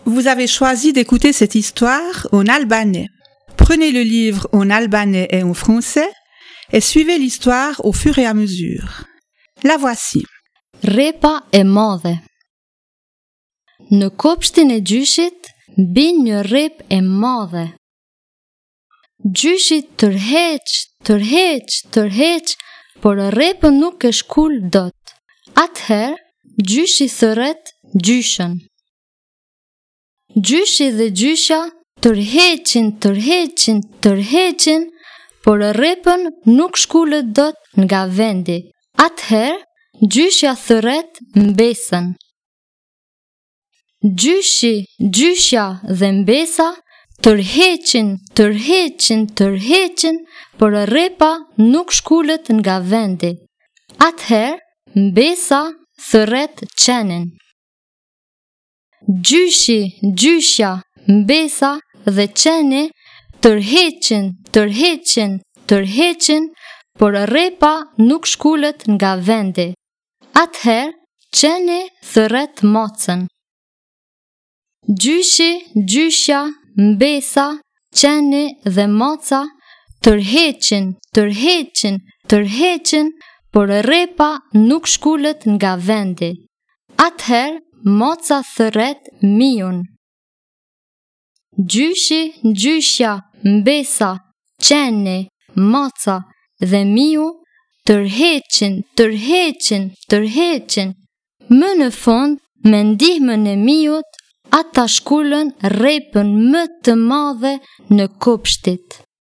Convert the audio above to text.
Vous avez choisi d'écouter cette histoire en albanais. Prenez le livre en albanais et en français et suivez l'histoire au fur et à mesure. La voici. Repa e madhe. Në kopshtin e gjyshit bin një rep e madhe. Gjyshi tërheq, por repën nuk e shkul dot. Atëherë, gjyshi thërret gjyshën. Gjyshi dhe gjysha tërheqin, por repën nuk shkullet dot nga vendi. Atëherë, gjyshja thërret mbesën. Gjyshi, gjysha dhe mbesa tërheqin, por repa nuk shkullet nga vendi. Atëherë, mbesa thërret qenin. Gjyshi, gjysha, mbesa dhe qeni tërheqin, por repa nuk shkullet nga vendi. Atëherë, qeni thërret mocën. Gjyshi, gjysha, mbesa, qeni dhe moca tërheqin, por repa nuk shkullet nga vendi. Atëherë, moca thërret miun. Gjyshi, gjysha, mbesa, qeni, moca dhe miu tërheqin. Më në fund, me ndihmën e miut, ata shkullën repën më të madhe në kopshtit.